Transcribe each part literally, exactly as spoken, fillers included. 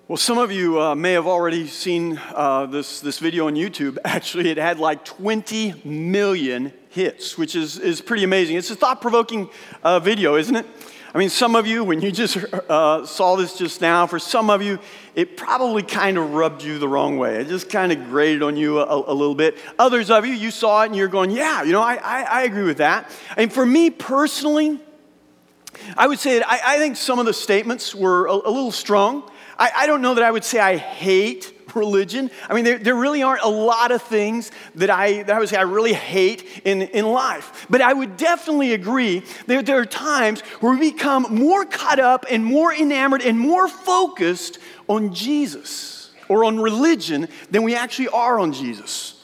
Well, some of you uh, may have already seen uh, this, this video on YouTube. Actually, it had like twenty million hits, which is, is pretty amazing. It's a thought-provoking uh, video, isn't it? I mean, some of you, when you just uh, saw this just now, for some of you, it probably kind of rubbed you the wrong way. It just kind of grated on you a, a little bit. Others of you, you saw it and you're going, yeah, you know, I, I, I agree with that. And for me personally, I would say that I, I think some of the statements were a, a little strong. I, I don't know that I would say I hate religion. I mean, there, there really aren't a lot of things that I, that I would say I really hate in, in life. But I would definitely agree that there are times where we become more caught up and more enamored and more focused on Jesus or on religion than we actually are on Jesus.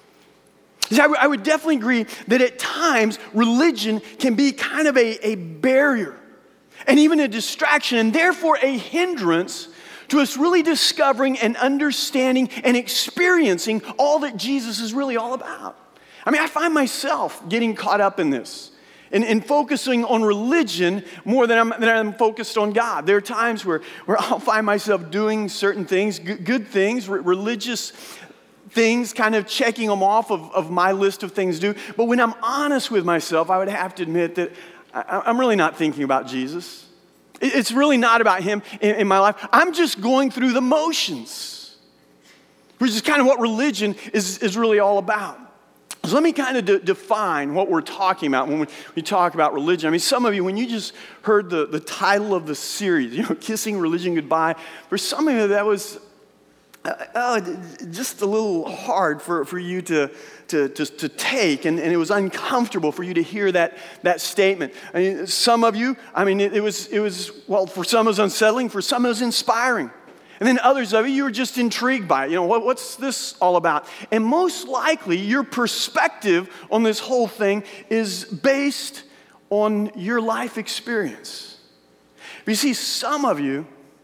I, w- I would definitely agree that at times religion can be kind of a, a barrier and even a distraction and therefore a hindrance to us really discovering and understanding and experiencing all that Jesus is really all about. I mean, I find myself getting caught up in this and, and focusing on religion more than I'm, than I'm focused on God. There are times where, where I'll find myself doing certain things, good, good things, r- religious things, kind of checking them off of, of my list of things to do. But when I'm honest with myself, I would have to admit that I, I'm really not thinking about Jesus. It's really not about him in, in my life. I'm just going through the motions, which is kind of what religion is, is really all about. So let me kind of de- define what we're talking about when we, we talk about religion. I mean, some of you, when you just heard the, the title of the series, you know, Kissing Religion Goodbye, for some of you that was uh, uh, just a little hard for, for you to To, to, to take, and, and it was uncomfortable for you to hear that, that statement. I mean, some of you, I mean, it, it was, it was, well, for some it was unsettling, for some it was inspiring. And then others of you, you were just intrigued by it. You know, what, what's this all about? And most likely, your perspective on this whole thing is based on your life experience. But you see, some of you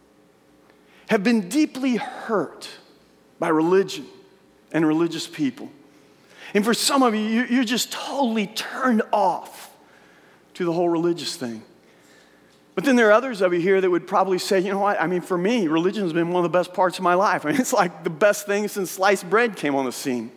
have been deeply hurt by religion and religious people. And for some of you, you're just totally turned off to the whole religious thing. But then there are others of you here that would probably say, you know what, I mean, for me, religion's been one of the best parts of my life. I mean, it's like the best thing since sliced bread came on the scene.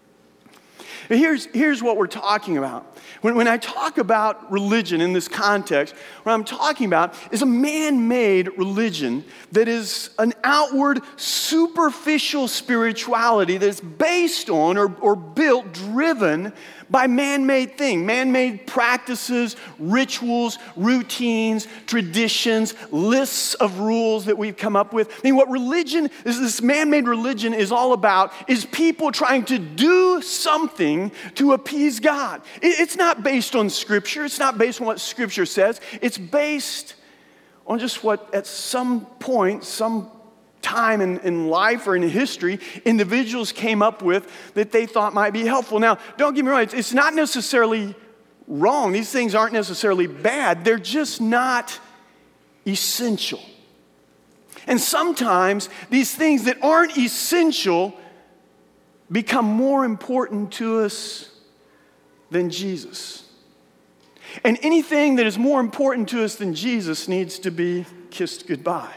And here's, here's what we're talking about. When, when I talk about religion in this context, what I'm talking about is a man-made religion that is an outward, superficial spirituality that's based on or, or built, driven by man-made things, man-made practices, rituals, routines, traditions, lists of rules that we've come up with. I mean, what religion is, this man-made religion is all about is people trying to do something to appease God. It, it's not based on Scripture. It's not based on what Scripture says. It's based on just what at some point, some time in, in life or in history, individuals came up with that they thought might be helpful. Now, don't get me wrong, it's, it's not necessarily wrong. These things aren't necessarily bad. They're just not essential. And sometimes these things that aren't essential become more important to us than Jesus. And anything that is more important to us than Jesus needs to be kissed goodbye.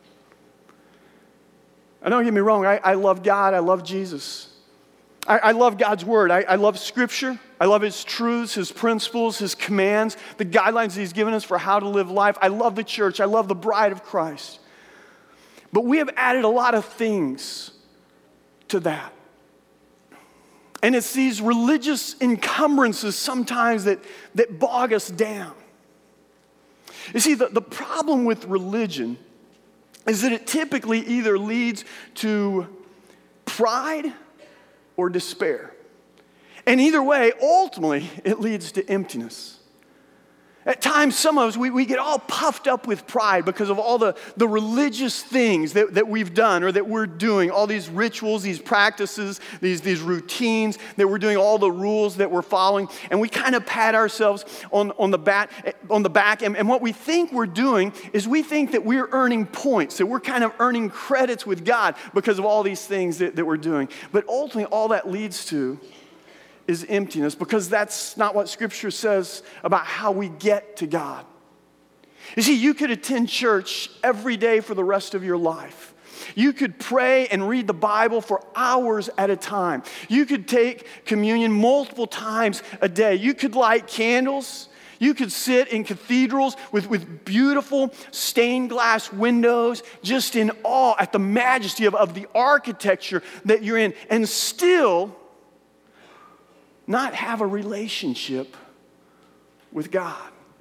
Now, don't get me wrong, I, I love God, I love Jesus. I, I love God's Word, I, I love Scripture, I love His truths, His principles, His commands, the guidelines He's given us for how to live life. I love the church, I love the bride of Christ. But we have added a lot of things to that. And it's these religious encumbrances sometimes that, that bog us down. You see, the, the problem with religion is that it typically either leads to pride or despair. And either way, ultimately, it leads to emptiness. At times, some of us, we, we get all puffed up with pride because of all the, the religious things that, that we've done or that we're doing, all these rituals, these practices, these, these routines that we're doing, all the rules that we're following, and we kind of pat ourselves on, on the back, on the back and, and what we think we're doing is we think that we're earning points, that we're kind of earning credits with God because of all these things that, that we're doing. But ultimately, all that leads to is emptiness, because that's not what Scripture says about how we get to God. You see, you could attend church every day for the rest of your life. You could pray and read the Bible for hours at a time. You could take communion multiple times a day. You could light candles. You could sit in cathedrals with, with beautiful stained glass windows, just in awe at the majesty of, of the architecture that you're in, and still not have a relationship with God.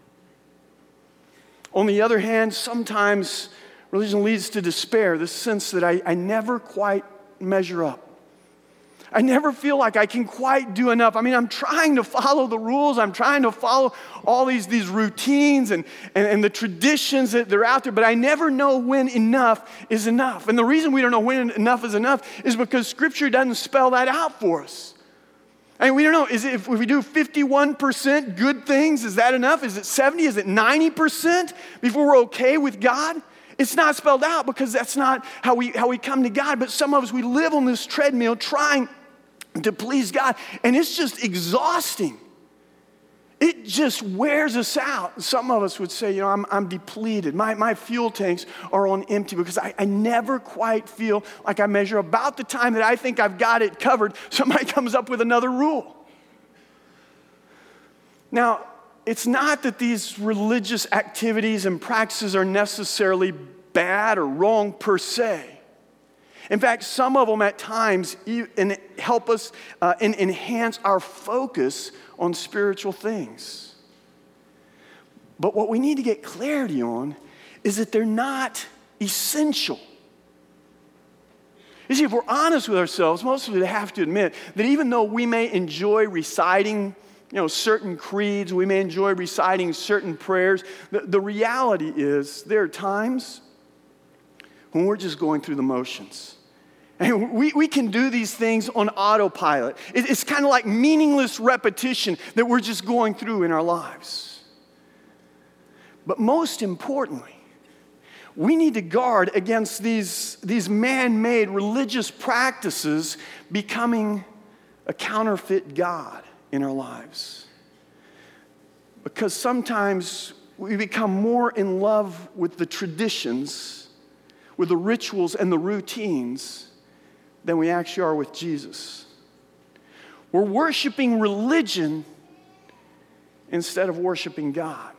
On the other hand, sometimes religion leads to despair, this sense that I, I never quite measure up. I never feel like I can quite do enough. I mean, I'm trying to follow the rules. I'm trying to follow all these, these routines and, and, and the traditions that they're out there, but I never know when enough is enough. And the reason we don't know when enough is enough is because Scripture doesn't spell that out for us. I mean, we don't know, is it, if we do fifty-one percent good things, is that enough? Is it seventy? Is it ninety percent before we're okay with God? It's not spelled out because that's not how we, how we come to God. But some of us, we live on this treadmill trying to please God, and it's just exhausting. It just wears us out. Some of us would say, you know, I'm, I'm depleted. My, my fuel tanks are on empty because I, I never quite feel like I measure. About the time that I think I've got it covered, somebody comes up with another rule. Now, it's not that these religious activities and practices are necessarily bad or wrong per se. In fact, some of them at times help us uh, and enhance our focus on spiritual things. But what we need to get clarity on is that they're not essential. You see, if we're honest with ourselves, most of us have to admit that even though we may enjoy reciting, you know, certain creeds, we may enjoy reciting certain prayers, the, the reality is there are times when we're just going through the motions. And we, we can do these things on autopilot. It, it's kind of like meaningless repetition that we're just going through in our lives. But most importantly, we need to guard against these, these man-made religious practices becoming a counterfeit God in our lives. Because sometimes we become more in love with the traditions, with the rituals and the routines, than we actually are with Jesus. We're worshiping religion instead of worshiping God.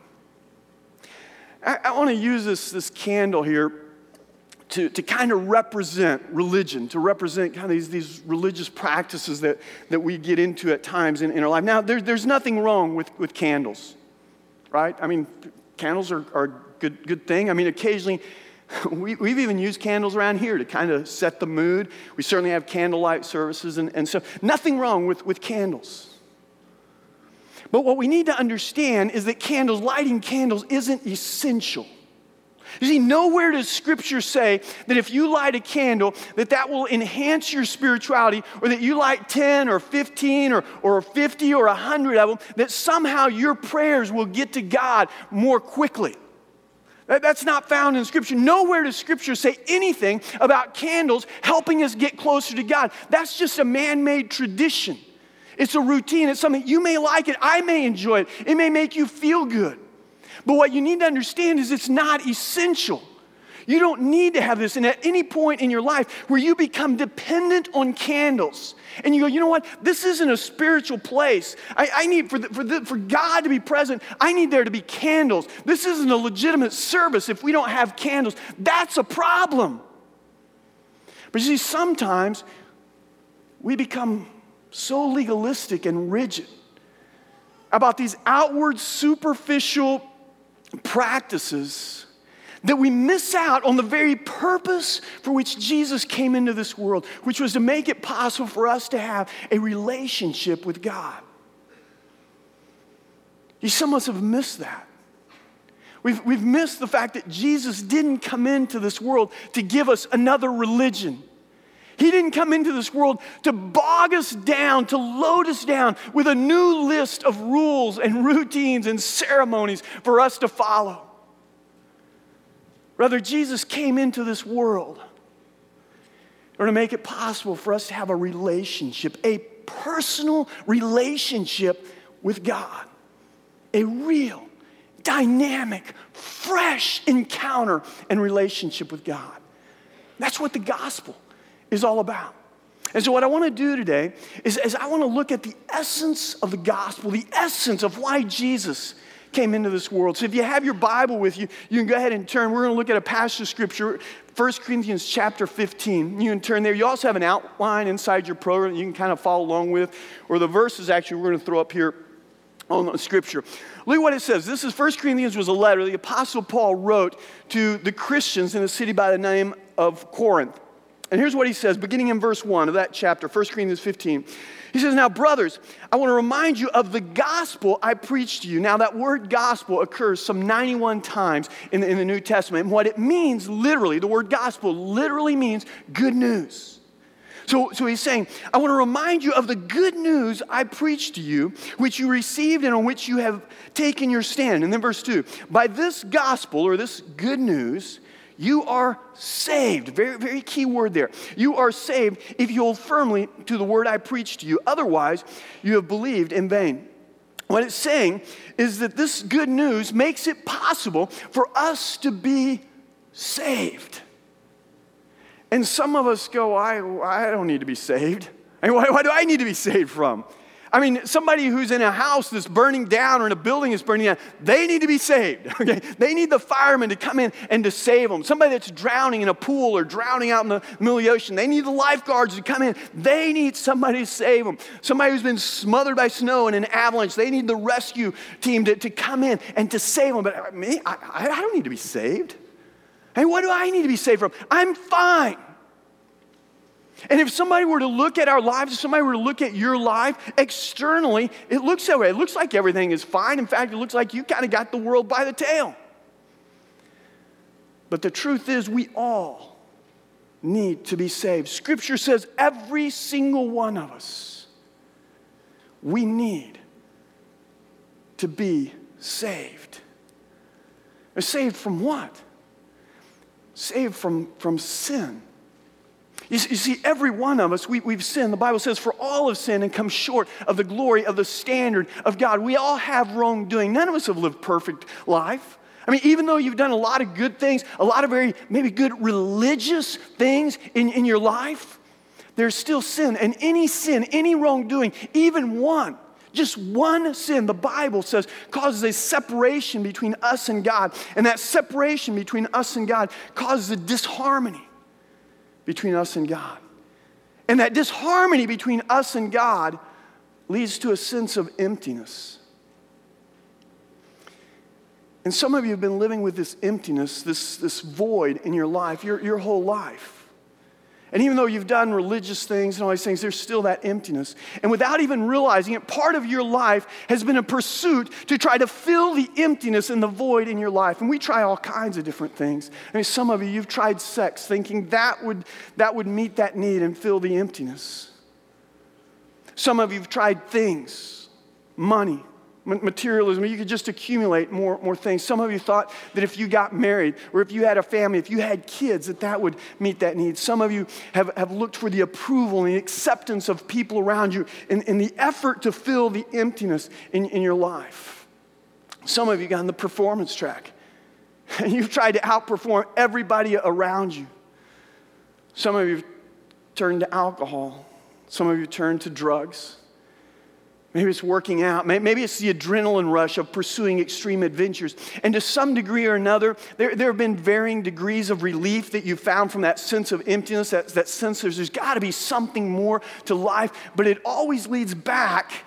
I, I want to use this, this candle here to, to kind of represent religion, to represent kind of these, these religious practices that, that we get into at times in, in our life. Now, there, there's nothing wrong with, with candles, right? I mean, candles are, are a good, good thing. I mean, occasionally, We, we've even used candles around here to kind of set the mood. We certainly have candlelight services, and, and so nothing wrong with, with candles. But what we need to understand is that candles, lighting candles isn't essential. You see, nowhere does Scripture say that if you light a candle, that that will enhance your spirituality, or that you light ten or fifteen or, or fifty or one hundred of them, that somehow your prayers will get to God more quickly. That's not found in Scripture. Nowhere does Scripture say anything about candles helping us get closer to God. That's just a man-made tradition. It's a routine. It's something, you may like it, I may enjoy it. It may make you feel good. But what you need to understand is it's not essential. You don't need to have this. And at any point in your life where you become dependent on candles and you go, you know what, this isn't a spiritual place. I, I need, for, the, for, the, for God to be present, I need there to be candles. This isn't a legitimate service if we don't have candles. That's a problem. But you see, sometimes we become so legalistic and rigid about these outward, superficial practices that we miss out on the very purpose for which Jesus came into this world, which was to make it possible for us to have a relationship with God. You, some of us have missed that. We've, we've missed the fact that Jesus didn't come into this world to give us another religion. He didn't come into this world to bog us down, to load us down with a new list of rules and routines and ceremonies for us to follow. Rather, Jesus came into this world or to make it possible for us to have a relationship, a personal relationship with God. A real, dynamic, fresh encounter and relationship with God. That's what the gospel is all about. And so what I want to do today is, is I want to look at the essence of the gospel, the essence of why Jesus came into this world. So if you have your Bible with you, you can go ahead and turn. We're going to look at a passage of Scripture, First Corinthians chapter fifteen. You can turn there. You also have an outline inside your program that you can kind of follow along with, or the verses actually we're going to throw up here on the Scripture. Look at what it says. This is First Corinthians was a letter the Apostle Paul wrote to the Christians in a city by the name of Corinth. And here's what he says, beginning in verse one of that chapter, First Corinthians fifteen. He says, now, brothers, I want to remind you of the gospel I preached to you. Now, that word gospel occurs some ninety-one times in the, in the New Testament. And what it means, literally, the word gospel literally means good news. So, so he's saying, I want to remind you of the good news I preached to you, which you received and on which you have taken your stand. And then verse two, by this gospel, or this good news, you are saved. Very, very key word there. You are saved if you hold firmly to the word I preached to you. Otherwise, you have believed in vain. What it's saying is that this good news makes it possible for us to be saved. And some of us go, I, I don't need to be saved. I mean, why, why do I need to be saved from? I mean, somebody who's in a house that's burning down or in a building that's burning down, they need to be saved, okay? They need the firemen to come in and to save them. Somebody that's drowning in a pool or drowning out in the middle of the ocean, they need the lifeguards to come in. They need somebody to save them. Somebody who's been smothered by snow in an avalanche, they need the rescue team to, to come in and to save them. But me, I, I don't need to be saved. Hey, what do I need to be saved from? I'm fine. And if somebody were to look at our lives, if somebody were to look at your life externally, it looks that way. It looks like everything is fine. In fact, it looks like you kind of got the world by the tail. But the truth is, we all need to be saved. Scripture says every single one of us, we need to be saved. Saved from what? Saved from, from sin. You see, every one of us, we, we've sinned. The Bible says, for all have sinned and come short of the glory of the standard of God. We all have wrongdoing. None of us have lived perfect life. I mean, even though you've done a lot of good things, a lot of very, maybe good religious things in, in your life, there's still sin. And any sin, any wrongdoing, even one, just one sin, the Bible says, causes a separation between us and God. And that separation between us and God causes a disharmony between us and God. And that disharmony between us and God leads to a sense of emptiness. And some of you have been living with this emptiness, this, this void in your life, your, your whole life. And even though you've done religious things and all these things, there's still that emptiness. And without even realizing it, part of your life has been a pursuit to try to fill the emptiness and the void in your life. And we try all kinds of different things. I mean, some of you, you've tried sex, thinking that would, that would meet that need and fill the emptiness. Some of you have tried things, money, materialism. You could just accumulate more, more things. Some of you thought that if you got married or if you had a family, if you had kids, that that would meet that need. Some of you have, have looked for the approval and the acceptance of people around you in, in the effort to fill the emptiness in, in your life. Some of you got on the performance track and you've tried to outperform everybody around you. Some of you have turned to alcohol. Some of you turned to drugs. Maybe it's working out. Maybe it's the adrenaline rush of pursuing extreme adventures. And to some degree or another, there, there have been varying degrees of relief that you've found from that sense of emptiness, that, that sense there's, there's got to be something more to life. But it always leads back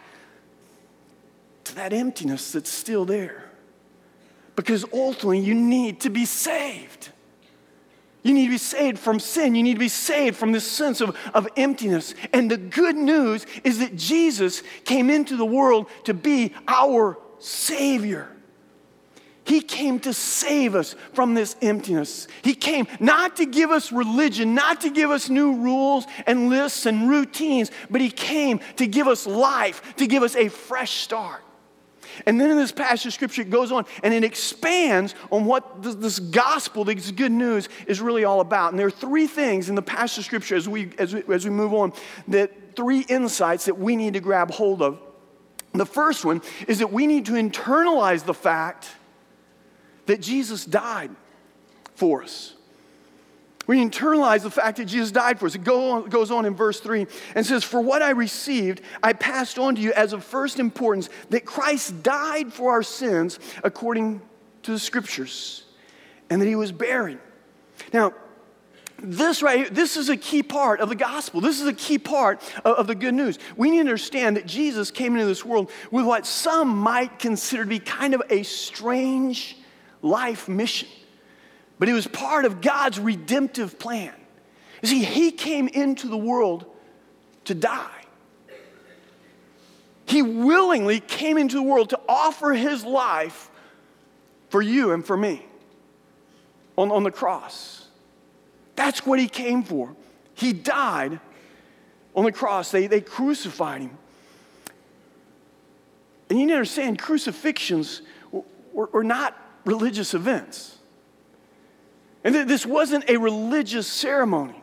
to that emptiness that's still there. Because ultimately, you need to be saved. You need to be saved from sin. You need to be saved from this sense of, of emptiness. And the good news is that Jesus came into the world to be our Savior. He came to save us from this emptiness. He came not to give us religion, not to give us new rules and lists and routines, but He came to give us life, to give us a fresh start. And then in this passage of Scripture, it goes on and it expands on what this, this gospel, this good news, is really all about. And there are three things in the passage of Scripture as we, as we, as we move on, that three insights that we need to grab hold of. The first one is that we need to internalize the fact that Jesus died for us. We internalize the fact that Jesus died for us. It go on, goes on in verse three and says, "For what I received, I passed on to you as of first importance, that Christ died for our sins according to the Scriptures, and that he was buried." Now, this right here, this is a key part of the gospel. This is a key part of, of the good news. We need to understand that Jesus came into this world with what some might consider to be kind of a strange life mission. But it was part of God's redemptive plan. You see, he came into the world to die. He willingly came into the world to offer his life for you and for me on, on the cross. That's what he came for. He died on the cross. They, they crucified him. And you need to understand, crucifixions were, were not religious events. And th- this wasn't a religious ceremony.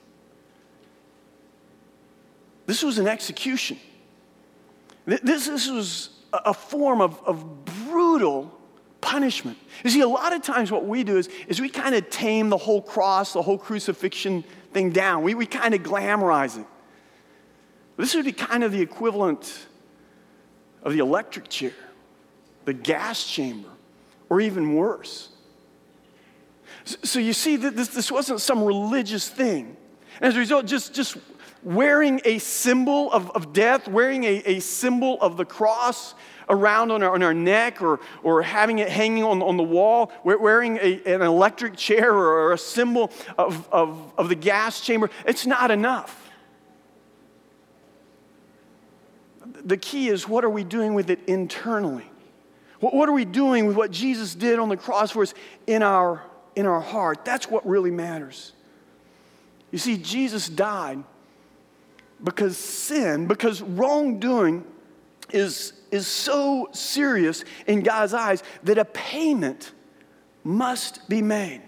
This was an execution. Th- this, this was a, a form of, of brutal punishment. You see, a lot of times what we do is, is we kind of tame the whole cross, the whole crucifixion thing down. We, we kind of glamorize it. This would be kind of the equivalent of the electric chair, the gas chamber, or even worse. So, so you see, that this, this wasn't some religious thing. And as a result, just, just wearing a symbol of, of death, wearing a, a symbol of the cross around on our, on our neck, or, or having it hanging on, on the wall, wearing a, an electric chair or a symbol of, of, of the gas chamber, it's not enough. The key is, what are we doing with it internally? What, what are we doing with what Jesus did on the cross for us in our, in our heart? That's what really matters. You see, Jesus died because sin, because wrongdoing is, is so serious in God's eyes that a payment must be made.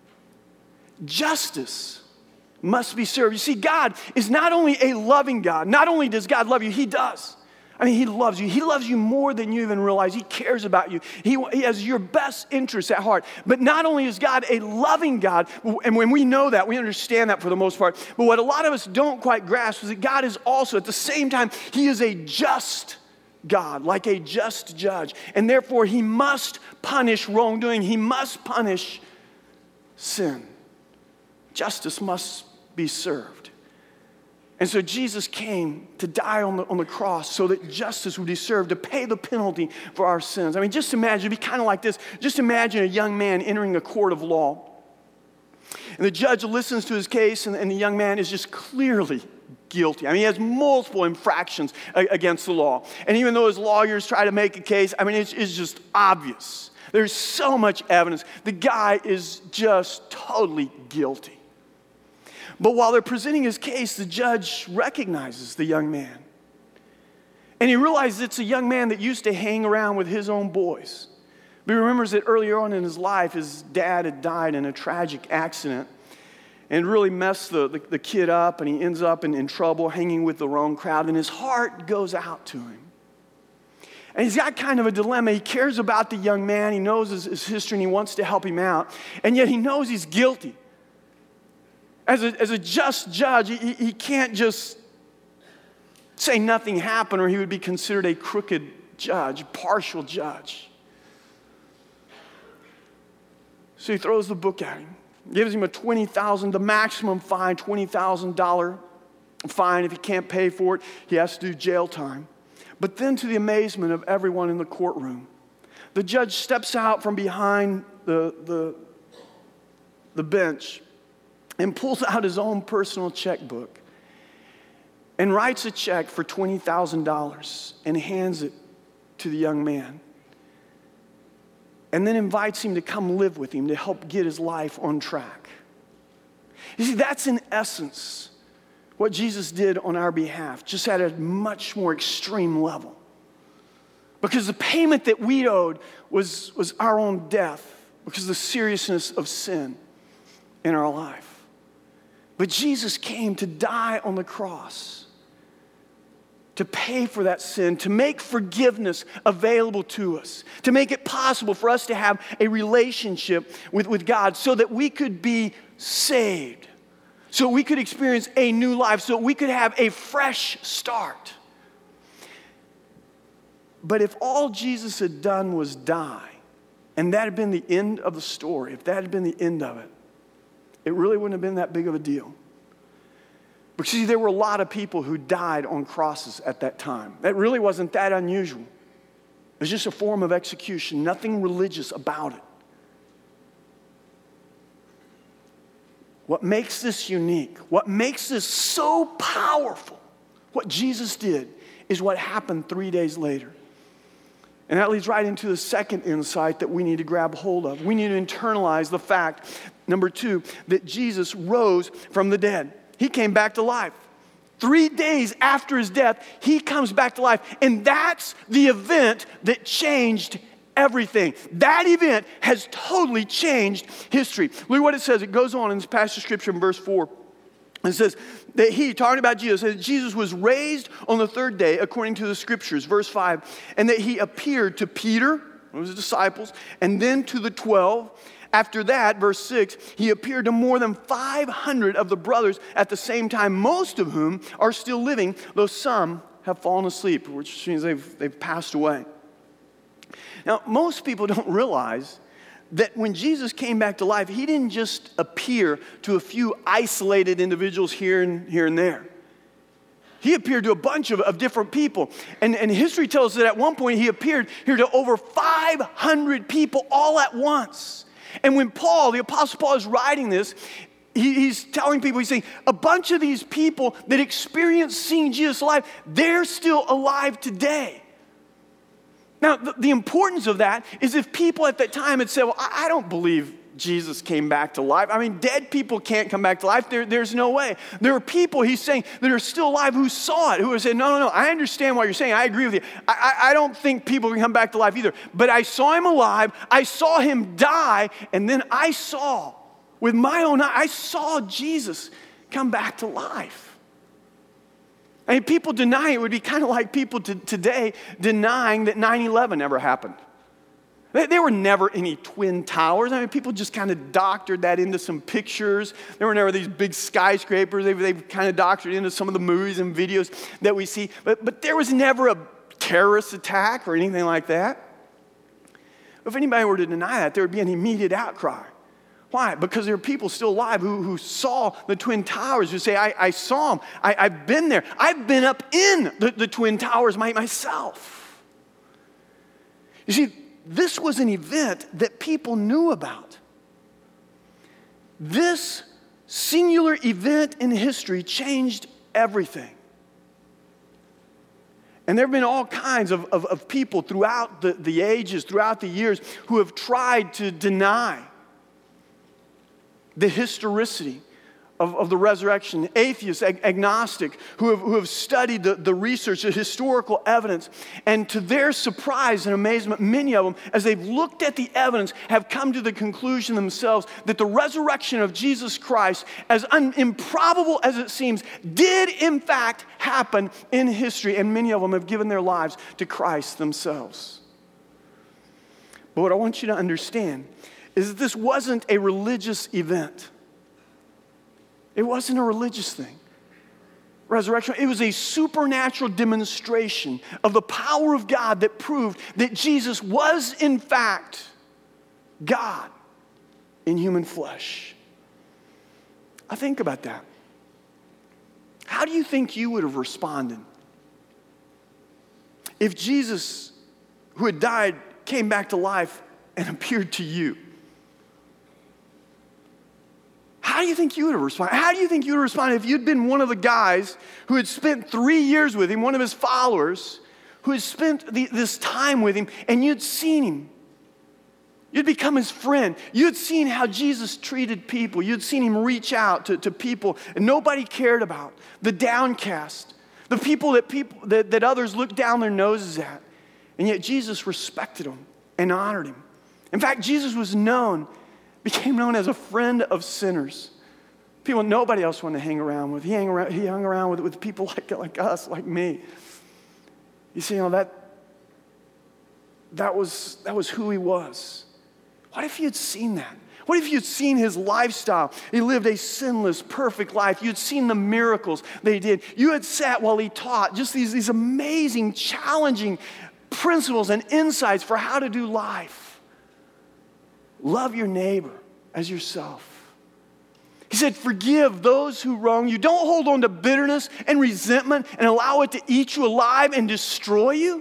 Justice must be served. You see, God is not only a loving God. Not only does God love you, he does. I mean, he loves you. He loves you more than you even realize. He cares about you. He, he has your best interests at heart. But not only is God a loving God, and when we know that, we understand that for the most part, but what a lot of us don't quite grasp is that God is also, at the same time, he is a just God, like a just judge. And therefore, he must punish wrongdoing. He must punish sin. Justice must be served. And so Jesus came to die on the, on the cross so that justice would be served, to pay the penalty for our sins. I mean, just imagine, it'd be kind of like this. Just imagine a young man entering a court of law. And the judge listens to his case, and, and the young man is just clearly guilty. I mean, he has multiple infractions against the law. And even though his lawyers try to make a case, I mean, it's, it's just obvious. There's so much evidence. The guy is just totally guilty. But while they're presenting his case, the judge recognizes the young man. And he realizes it's a young man that used to hang around with his own boys. But he remembers that earlier on in his life, his dad had died in a tragic accident and really messed the, the, the kid up, and he ends up in, in trouble hanging with the wrong crowd, and his heart goes out to him. And he's got kind of a dilemma. He cares about the young man. He knows his, his history, and he wants to help him out. And yet he knows he's guilty. As a, as a just judge, he, he can't just say nothing happened, or he would be considered a crooked judge, partial judge. So he throws the book at him, gives him a twenty thousand dollars, the maximum fine, twenty thousand dollars fine. If he can't pay for it, he has to do jail time. But then, to the amazement of everyone in the courtroom, the judge steps out from behind the, the, the bench and pulls out his own personal checkbook and writes a check for twenty thousand dollars and hands it to the young man. And then invites him to come live with him to help get his life on track. You see, that's in essence what Jesus did on our behalf, just at a much more extreme level. Because the payment that we owed was, was our own death, because of the seriousness of sin in our life. But Jesus came to die on the cross, to pay for that sin, to make forgiveness available to us, to make it possible for us to have a relationship with, with God so that we could be saved, so we could experience a new life, so we could have a fresh start. But if all Jesus had done was die, and that had been the end of the story, if that had been the end of it, it really wouldn't have been that big of a deal. Because see, there were a lot of people who died on crosses at that time. That really wasn't that unusual. It was just a form of execution, nothing religious about it. What makes this unique, what makes this so powerful, what Jesus did, is what happened three days later. And that leads right into the second insight that we need to grab hold of. We need to internalize the fact, number two, that Jesus rose from the dead. He came back to life. Three days after his death, he comes back to life. And that's the event that changed everything. That event has totally changed history. Look what it says. It goes on in this passage of Scripture in verse four. It says that he, talking about Jesus, says Jesus was raised on the third day according to the Scriptures, verse five, and that he appeared to Peter, one of his disciples, and then to the twelve. After that, verse six, he appeared to more than five hundred of the brothers at the same time, most of whom are still living, though some have fallen asleep, which means they've, they've passed away. Now, most people don't realize that when Jesus came back to life, he didn't just appear to a few isolated individuals here and here and there. He appeared to a bunch of, of different people. And, and history tells us that at one point he appeared here to over five hundred people all at once. And when Paul, the Apostle Paul, is writing this, he, he's telling people, he's saying, a bunch of these people that experienced seeing Jesus alive, they're still alive today. Now, the, the importance of that is if people at that time had said, well, I, I don't believe Jesus came back to life. I mean, dead people can't come back to life. There, there's no way. There are people, he's saying, that are still alive who saw it, who are saying, no, no, no, I understand what you're saying. I agree with you. I, I, I don't think people can come back to life either. But I saw him alive. I saw him die. And then I saw, with my own eyes, I saw Jesus come back to life. I mean, people denying it would be kind of like people to, today denying that nine eleven ever happened. There were never any twin towers. I mean, people just kind of doctored that into some pictures. There were never these big skyscrapers. They've, they've kind of doctored into some of the movies and videos that we see. But, but there was never a terrorist attack or anything like that. If anybody were to deny that, there would be an immediate outcry. Why? Because there are people still alive who, who saw the Twin Towers, who say, I, I saw them. I, I've been there. I've been up in the, the Twin Towers my, myself. You see, this was an event that people knew about. This singular event in history changed everything. And there have been all kinds of, of, of people throughout the, the ages, throughout the years, who have tried to deny the historicity of, of the resurrection. Atheists, ag- agnostic, who have, who have studied the, the research, the historical evidence. And to their surprise and amazement, many of them, as they've looked at the evidence, have come to the conclusion themselves that the resurrection of Jesus Christ, as un- improbable as it seems, did in fact happen in history. And many of them have given their lives to Christ themselves. But what I want you to understand is that this wasn't a religious event. It wasn't a religious thing. Resurrection, it was a supernatural demonstration of the power of God that proved that Jesus was in fact God in human flesh. I think about that. How do you think you would have responded if Jesus, who had died, came back to life and appeared to you? How do you think you would have responded? How do you think you would have responded if you'd been one of the guys who had spent three years with him, one of his followers, who had spent the, this time with him, and you'd seen him? You'd become his friend. You'd seen how Jesus treated people. You'd seen him reach out to, to people and nobody cared about, the downcast, the people that people that, that others looked down their noses at. And yet Jesus respected them and honored him. In fact, Jesus was known became known as a friend of sinners. People nobody else wanted to hang around with. He hung around, he hung around with, with people like, like us, like me. You see, you know, that, that, was, that was who he was. What if you had seen that? What if you'd seen his lifestyle? He lived a sinless, perfect life. You'd seen the miracles they did. You had sat while he taught just these, these amazing, challenging principles and insights for how to do life. Love your neighbor as yourself. He said, forgive those who wrong you. Don't hold on to bitterness and resentment and allow it to eat you alive and destroy you.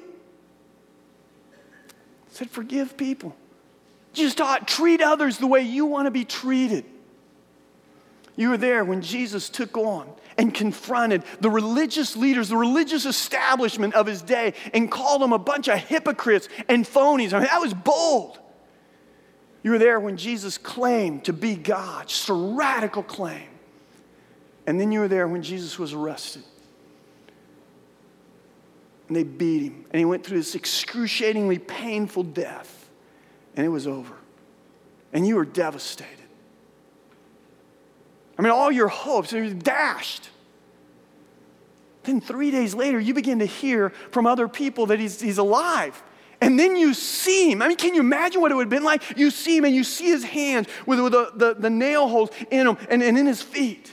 He said, forgive people. Jesus taught, treat others the way you want to be treated. You were there when Jesus took on and confronted the religious leaders, the religious establishment of his day, and called them a bunch of hypocrites and phonies. I mean, that was bold. You were there when Jesus claimed to be God, just a radical claim. And then you were there when Jesus was arrested. And they beat him. And he went through this excruciatingly painful death. And it was over. And you were devastated. I mean, all your hopes were dashed. Then three days later, you begin to hear from other people that he's, he's alive. And then you see him. I mean, can you imagine what it would have been like? You see him and you see his hands with, with the, the, the nail holes in them and, and in his feet.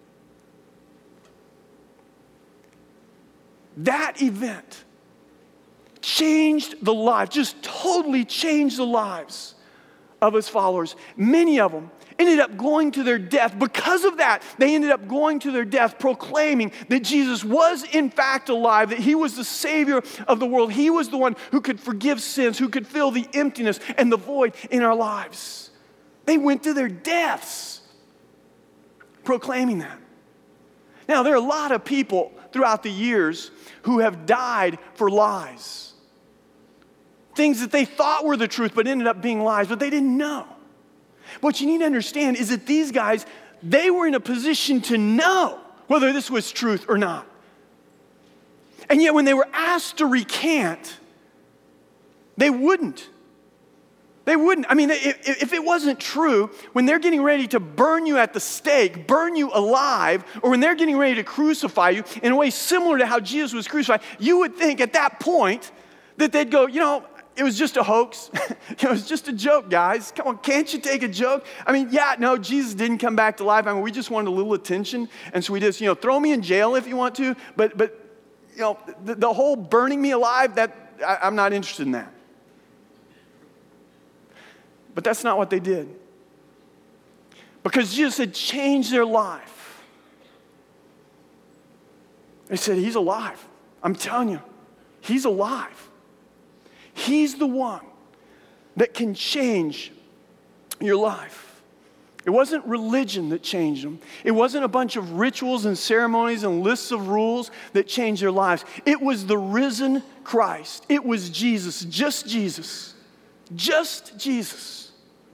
That event changed the life, just totally changed the lives of his followers. Many of them ended up going to their death. Because of that, they ended up going to their death proclaiming that Jesus was in fact alive, that he was the Savior of the world. He was the one who could forgive sins, who could fill the emptiness and the void in our lives. They went to their deaths proclaiming that. Now, there are a lot of people throughout the years who have died for lies. Things that they thought were the truth but ended up being lies, but they didn't know. What you need to understand is that these guys, they were in a position to know whether this was truth or not. And yet when they were asked to recant, they wouldn't. They wouldn't. I mean, if, if it wasn't true, when they're getting ready to burn you at the stake, burn you alive, or when they're getting ready to crucify you in a way similar to how Jesus was crucified, you would think at that point that they'd go, you know, it was just a hoax. It was just a joke, guys. Come on, can't you take a joke? I mean, yeah, no, Jesus didn't come back to life. I mean, we just wanted a little attention. And so we just, you know, throw me in jail if you want to. But, but you know, the, the whole burning me alive, that I, I'm not interested in that. But that's not what they did. Because Jesus had changed their life. They said, he's alive. I'm telling you, he's alive. He's the one that can change your life. It wasn't religion that changed them. It wasn't a bunch of rituals and ceremonies and lists of rules that changed their lives. It was the risen Christ. It was Jesus, just Jesus, just Jesus.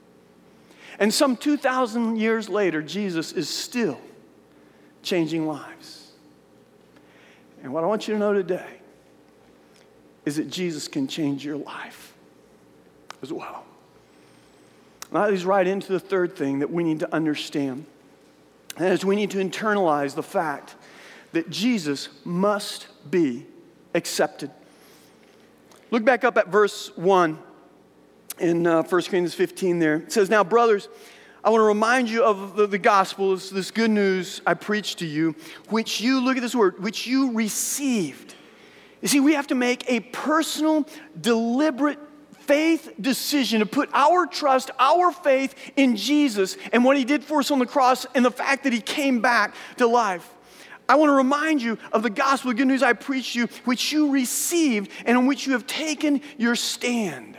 And some two thousand years later, Jesus is still changing lives. And what I want you to know today is that Jesus can change your life as well. Now, that leads right into the third thing that we need to understand. And that is we need to internalize the fact that Jesus must be accepted. Look back up at verse one in uh, First Corinthians fifteen there. It says, now, brothers, I want to remind you of the, the gospel, this, this good news I preached to you, which you, look at this word, which you received. You see, we have to make a personal, deliberate faith decision to put our trust, our faith in Jesus and what he did for us on the cross and the fact that he came back to life. I want to remind you of the gospel, the good news I preached to you, which you received and on which you have taken your stand.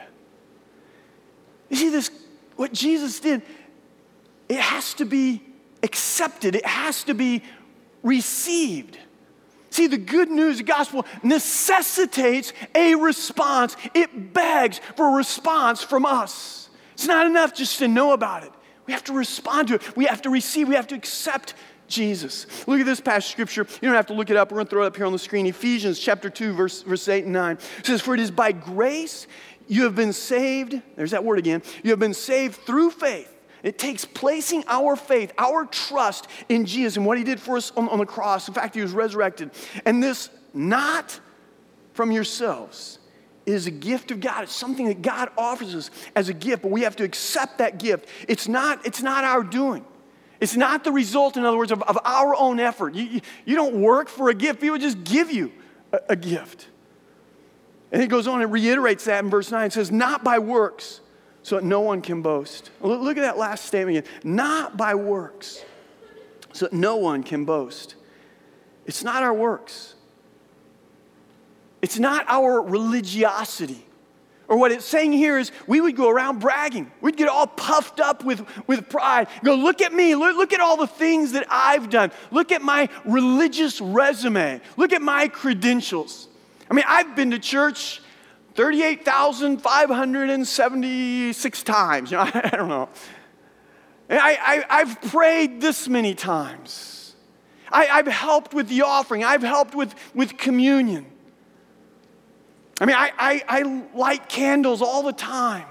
You see, this, what Jesus did, it has to be accepted. It has to be received. See, the good news, the gospel, necessitates a response. It begs for a response from us. It's not enough just to know about it. We have to respond to it. We have to receive. We have to accept Jesus. Look at this passage of scripture. You don't have to look it up. We're going to throw it up here on the screen. Ephesians chapter two, verse, verse eight and nine. It says, for it is by grace you have been saved. There's that word again. You have been saved through faith. It takes placing our faith, our trust in Jesus and what he did for us on, on the cross. In fact, he was resurrected. And this not from yourselves. is a gift of God. It's something that God offers us as a gift, but we have to accept that gift. It's not, it's not our doing. It's not the result, in other words, of, of our own effort. You, you, you don't work for a gift. People just give you a, a gift. And it goes on and reiterates that in verse nine. It says, not by works, so that no one can boast. Look, look at that last statement again. Not by works, so that no one can boast. It's not our works. It's not our religiosity. Or what it's saying here is we would go around bragging. We'd get all puffed up with, with pride. Go, look at me. Look, look at all the things that I've done. Look at my religious resume. Look at my credentials. I mean, I've been to church thirty-eight thousand five hundred seventy-six times. You know, I, I don't know. I, I, I've prayed this many times. I, I've helped with the offering. I've helped with, with communion. I mean, I, I, I light candles all the time.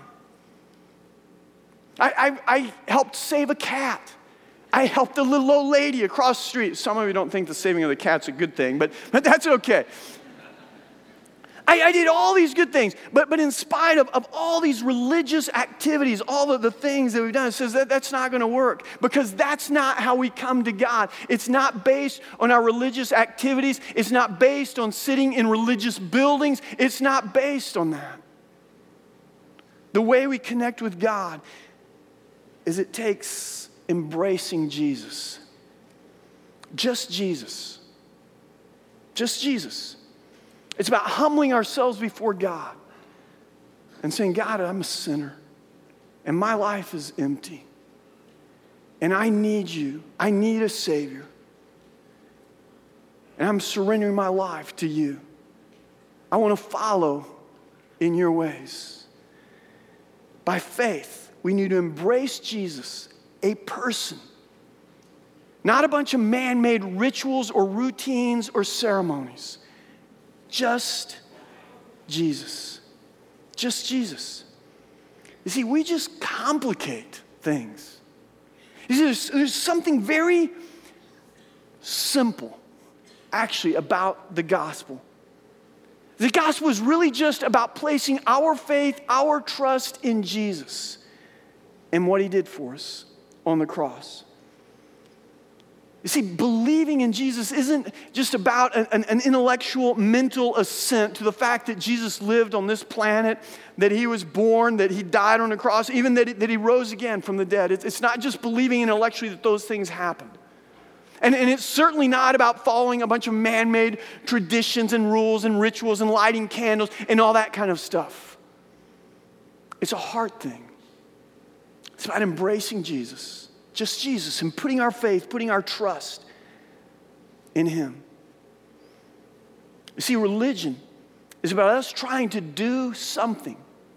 I, I, I helped save a cat. I helped a little old lady across the street. Some of you don't think the saving of the cat's a good thing, but, but that's okay. I, I did all these good things, but, but in spite of, of all these religious activities, all of the things that we've done, it says that that's not going to work because that's not how we come to God. It's not based on our religious activities. It's not based on sitting in religious buildings. It's not based on that. The way we connect with God is it takes embracing Jesus. Just Jesus. Just Jesus. It's about humbling ourselves before God and saying, God, I'm a sinner and my life is empty and I need you. I need a Savior. And I'm surrendering my life to you. I want to follow in your ways. By faith, we need to embrace Jesus, a person, not a bunch of man-made rituals or routines or ceremonies. Just Jesus. Just Jesus. You see, we just complicate things. You see, there's, there's something very simple, actually, about the gospel. The gospel is really just about placing our faith, our trust in Jesus and what he did for us on the cross. You see, believing in Jesus isn't just about an, an intellectual, mental assent to the fact that Jesus lived on this planet, that he was born, that he died on the cross, even that he, that he rose again from the dead. It's, it's not just believing intellectually that those things happened. And, and it's certainly not about following a bunch of man-made traditions and rules and rituals and lighting candles and all that kind of stuff. It's a heart thing. It's about embracing Jesus. Just Jesus, and putting our faith, putting our trust in him. You see, religion is about us trying to do something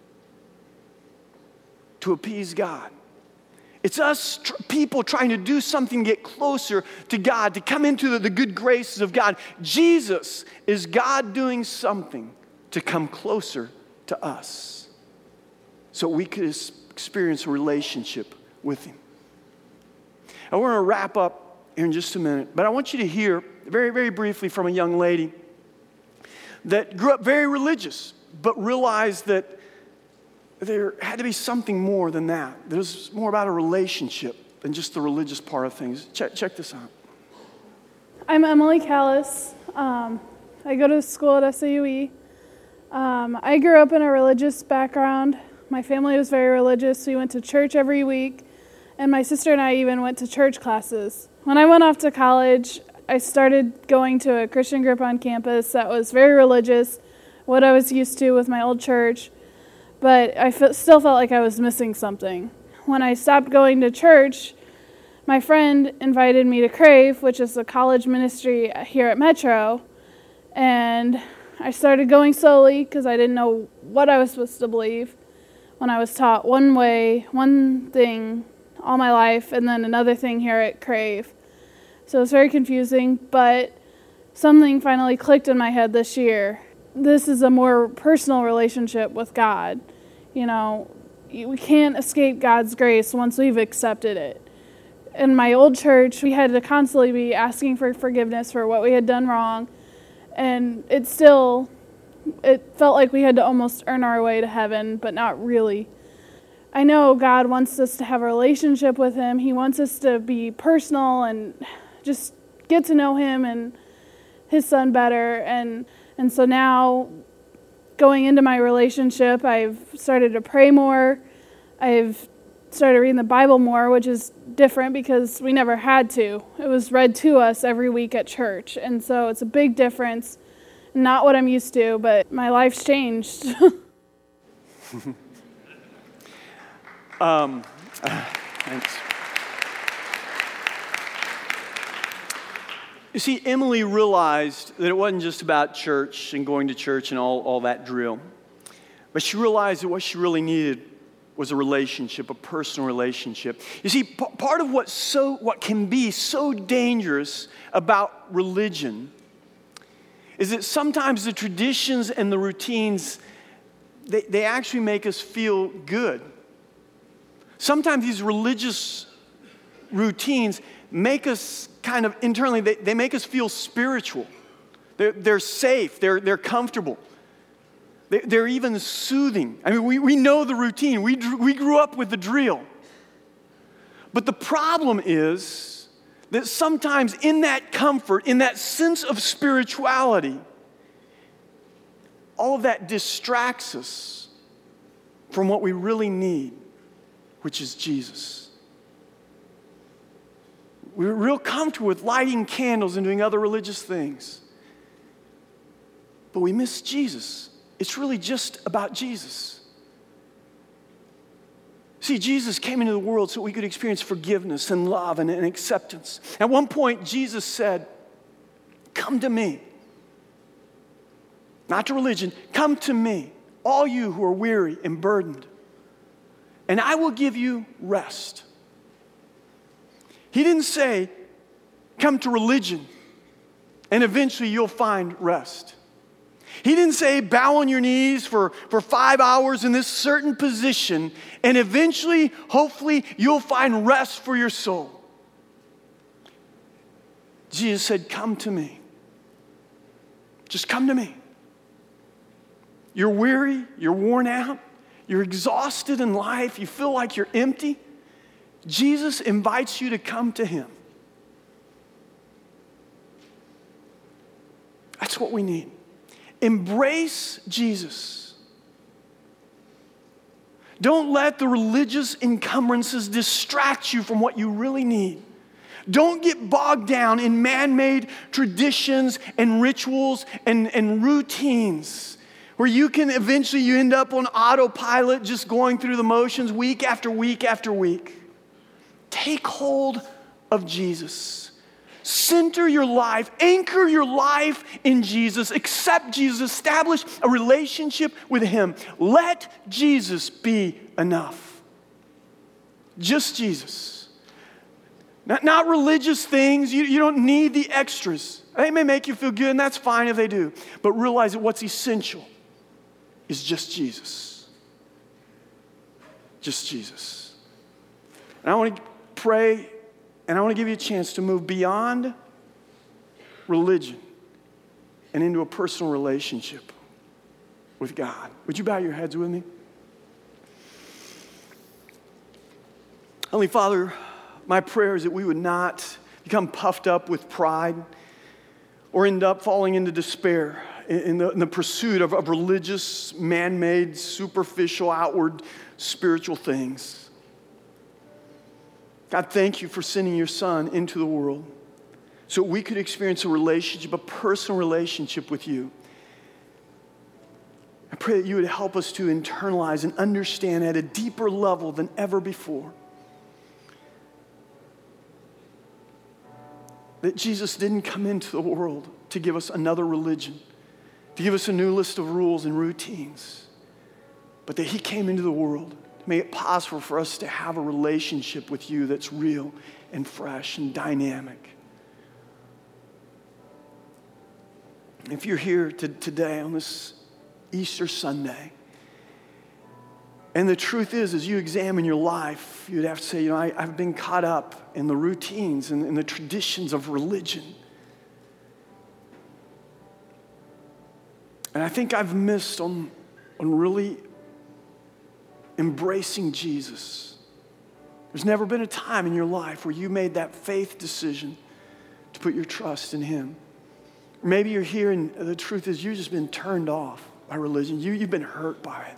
to appease God. It's us tr- people trying to do something to get closer to God, to come into the, the good graces of God. Jesus is God doing something to come closer to us so we could experience a relationship with him. I want to wrap up here in just a minute, but I want you to hear very, very briefly from a young lady that grew up very religious, but realized that there had to be something more than that. There's more about a relationship than just the religious part of things. Check, check this out. I'm Emily Callis. Um, I go to school at S A U E. Um, I grew up in a religious background. My family was very religious. We went to church every week. And my sister and I even went to church classes. When I went off to college, I started going to a Christian group on campus that was very religious, what I was used to with my old church, but I f- still felt like I was missing something. When I stopped going to church, my friend invited me to Crave, which is a college ministry here at Metro, and I started going slowly because I didn't know what I was supposed to believe when I was taught one way, one thing, all my life, and then another thing here at Crave. So it's very confusing, but something finally clicked in my head this year. This is a more personal relationship with God. You know, we can't escape God's grace once we've accepted it. In my old church, we had to constantly be asking for forgiveness for what we had done wrong, and it still It felt like we had to almost earn our way to heaven, but not really. I know God wants us to have a relationship with him. He wants us to be personal and just get to know him and his son better. And, and so now, going into my relationship, I've started to pray more. I've started reading the Bible more, which is different because we never had to. It was read to us every week at church. And so it's a big difference. Not what I'm used to, but my life's changed. um, uh, thanks. You see, Emily realized that it wasn't just about church and going to church and all, all that drill. But she realized that what she really needed was a relationship, a personal relationship. You see, p- part of what's so, what can be so dangerous about religion is that sometimes the traditions and the routines, they, they actually make us feel good. Sometimes these religious routines make us kind of internally, they, they make us feel spiritual. They're, they're safe, they're, they're comfortable. They, they're even soothing. I mean, we, we know the routine. We, we grew up with the drill. But the problem is that sometimes in that comfort, in that sense of spirituality, all of that distracts us from what we really need, which is Jesus. We're real comfortable with lighting candles and doing other religious things. But we miss Jesus. It's really just about Jesus. See, Jesus came into the world so we could experience forgiveness and love and, and acceptance. At one point, Jesus said, "Come to me." Not to religion. Come to me, all you who are weary and burdened, and I will give you rest. He didn't say, come to religion, and eventually you'll find rest. He didn't say, bow on your knees for, for five hours in this certain position, and eventually, hopefully, you'll find rest for your soul. Jesus said, come to me. Just come to me. You're weary, you're worn out, you're exhausted in life, you feel like you're empty. Jesus invites you to come to him. That's what we need. Embrace Jesus. Don't let the religious encumbrances distract you from what you really need. Don't get bogged down in man-made traditions and rituals and, and routines where you can eventually you end up on autopilot just going through the motions week after week after week. Take hold of Jesus. Center your life, anchor your life in Jesus, accept Jesus, establish a relationship with him. Let Jesus be enough. Just Jesus. Not, not religious things. You, you don't need the extras. They may make you feel good, and that's fine if they do. But realize that what's essential is just Jesus. Just Jesus. And I want to pray, and I want to give you a chance to move beyond religion and into a personal relationship with God. Would you bow your heads with me? Heavenly Father, my prayer is that we would not become puffed up with pride or end up falling into despair in the, in the pursuit of, of religious, man-made, superficial, outward, spiritual things. God, thank you for sending your Son into the world so we could experience a relationship, a personal relationship with you. I pray that you would help us to internalize and understand at a deeper level than ever before that Jesus didn't come into the world to give us another religion, to give us a new list of rules and routines, but that he came into the world make it possible for us to have a relationship with you that's real and fresh and dynamic. If you're here to, today on this Easter Sunday, and the truth is, as you examine your life, you'd have to say, you know, I, I've been caught up in the routines and, and the traditions of religion. And I think I've missed on, on really embracing Jesus. There's never been a time in your life where you made that faith decision to put your trust in him. Or maybe you're here and the truth is you've just been turned off by religion. You, you've been hurt by it.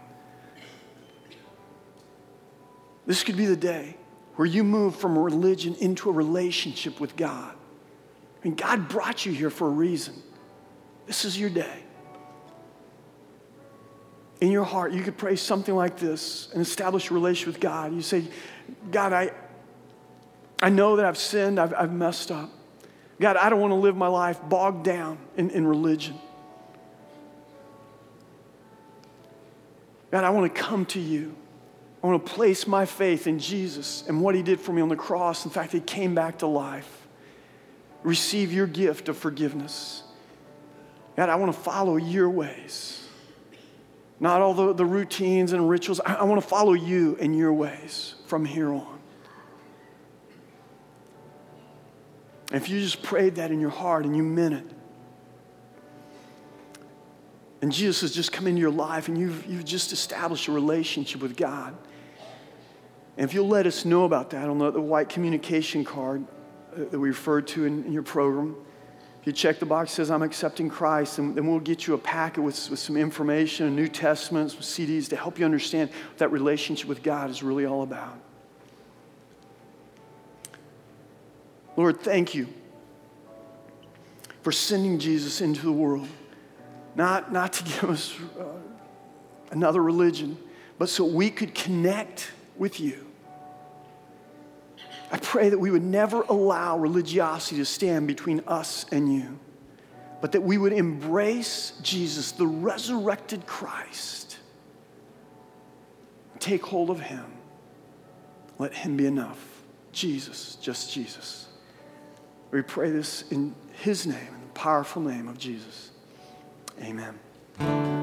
This could be the day where you move from religion into a relationship with God. I mean, God brought you here for a reason. This is your day. In your heart, you could pray something like this and establish a relationship with God. You say, God, I, I know that I've sinned, I've, I've messed up. God, I don't want to live my life bogged down in, in religion. God, I want to come to you. I want to place my faith in Jesus and what he did for me on the cross. In fact, he came back to life. Receive your gift of forgiveness. God, I want to follow your ways. Not all the, the routines and rituals. I, I want to follow you and your ways from here on. And if you just prayed that in your heart and you meant it, and Jesus has just come into your life and you've, you've just established a relationship with God. And if you'll let us know about that on the, the white communication card that we referred to in, in your program, if you check the box that says, I'm accepting Christ, and then we'll get you a packet with, with some information, a New Testament, some C Ds to help you understand what that relationship with God is really all about. Lord, thank you for sending Jesus into the world. Not, not to give us uh, another religion, but so we could connect with you. I pray that we would never allow religiosity to stand between us and you, but that we would embrace Jesus, the resurrected Christ. Take hold of him. Let him be enough. Jesus, just Jesus. We pray this in his name, in the powerful name of Jesus. Amen.